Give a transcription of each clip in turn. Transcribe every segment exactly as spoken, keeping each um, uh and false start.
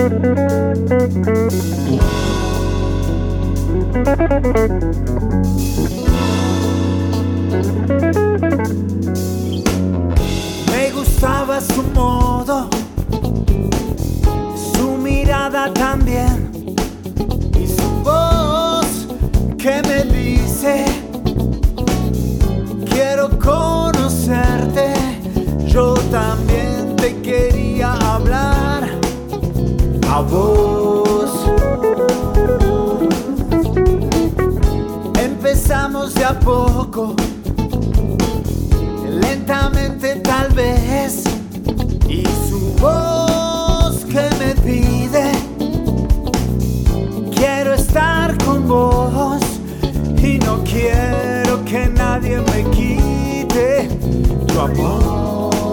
Me gustaba su modo, su mirada también, y su voz que me dice: quiero conocerte. Yo también te quería hablar a vos. Empezamos de a poco, lentamente tal vez, y su voz que me pide: quiero estar con vos y no quiero que nadie me quite tu amor.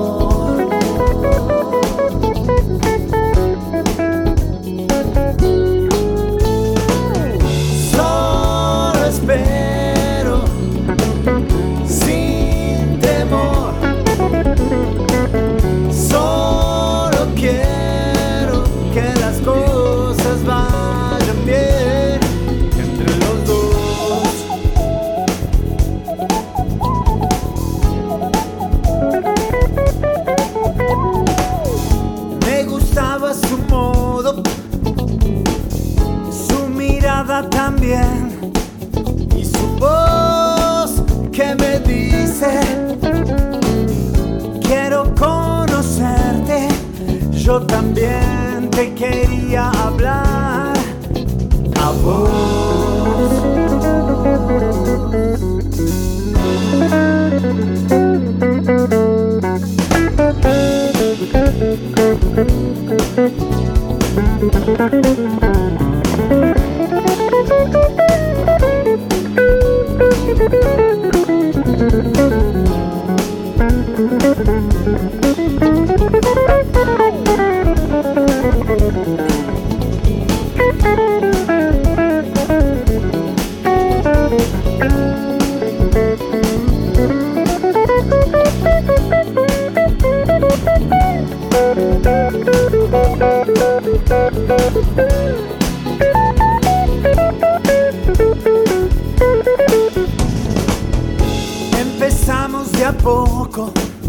Solo espero sin temor, solo quiero que las cosas vayan bien entre los dos. Me gustaba su modo, su mirada también, y su voz que me dice: quiero conocerte. Yo también te quería hablar a vos. Empezamos de a poco,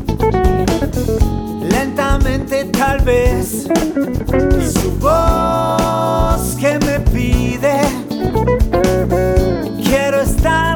lentamente tal vez, y su voz que me pide: quiero estar